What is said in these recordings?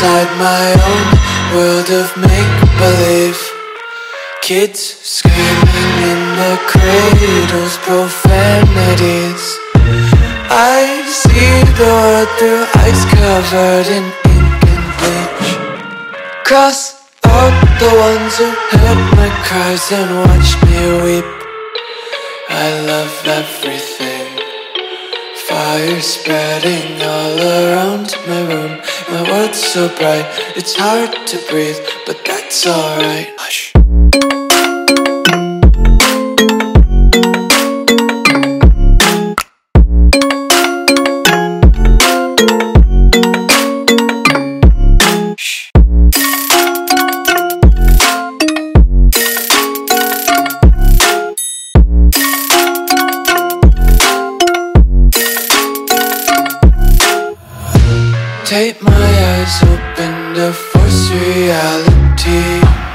inside my own world of make-believe. Kids screaming in their cradles, profanities. I see the world through ice covered in ink and bleach. Cross out the ones who heard my cries and watched me weep. I love everything. Fire spreading all around my room. My world's so bright, it's hard to breathe, but that's alright. Hush. Tape my eyes open to force reality.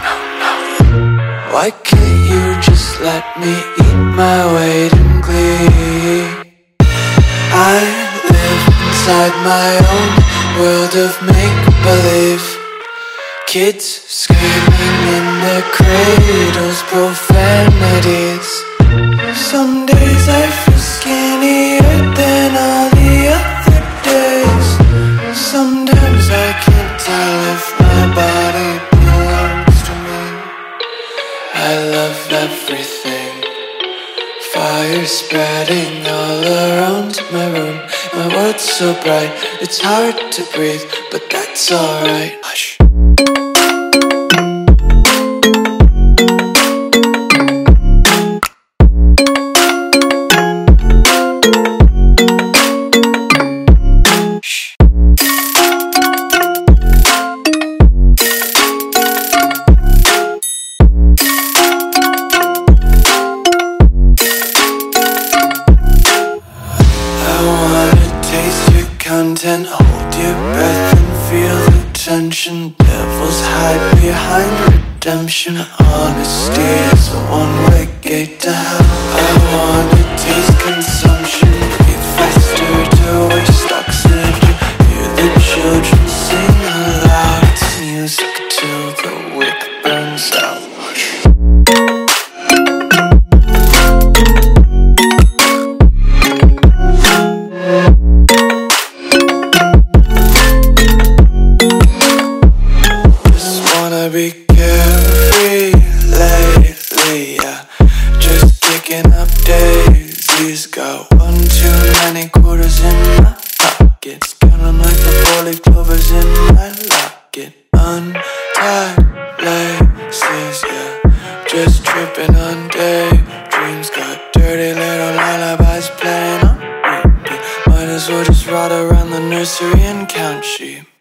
Why can't you just let me eat my weight in glee? I live inside my own world of make-believe. Kids screaming in their cradles, profanities. Some days I feel skinnier than all the other days. Sometimes I can't tell if my body belongs to me. I love everything. Fire spreading all around my room. My world's so bright, it's hard to breathe, but that's alright. Hush. Content, hold your breath and feel the tension. Devils hide behind redemption. Honesty is a one-way gate to hell. I wanna taste consumption. Breathe faster to waste oxygen. Hear the children sing aloud. It's music till the wick burns out. Be carefree lately, yeah. Just picking up daisies. Got one too many quarters in my pockets. Count 'em like the 4-leaf clovers in my locket. Untied laces, yeah. Just tripping on daydreams. Got dirty little lullabies playing on repeat. Might as well just ride around the nursery and count sheep.